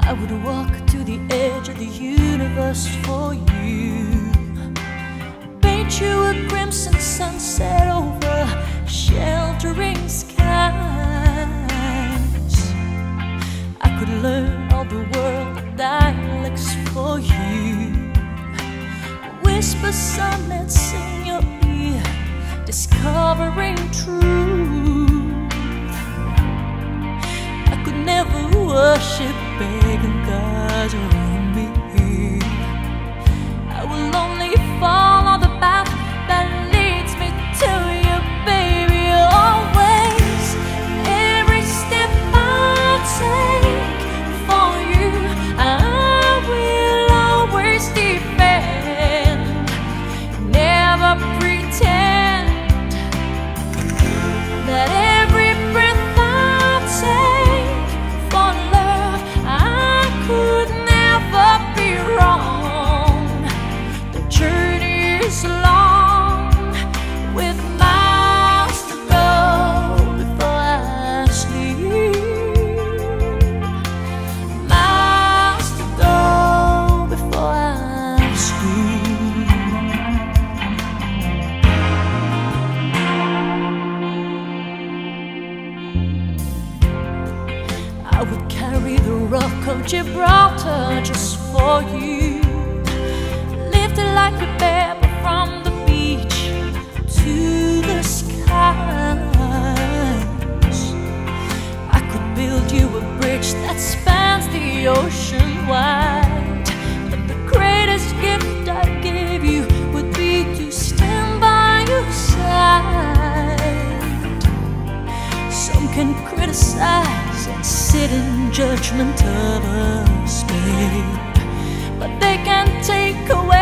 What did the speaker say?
I would walk to the edge of the universe for you, paint you a crimson sunset over sheltering skies. I could learn all the world dialects for you, whisper sonnets in your ear, discovering truth. I could never worship pagan gods around me. I will only follow the path that leads me to you, baby, always. Every step I take for you, I will always defend, never pretend that every breath I take for love, I could never be wrong. The journey is long, with miles to go before I sleep, miles to go before I sleep. I would carry the rock of Gibraltar just for you, lifted like a pebble from the beach to the skies. I could build you a bridge that spans the ocean wide, but the greatest gift I'd give you would be to stand by your side. Some can criticize and sit in judgment of us, babe, but they can't take away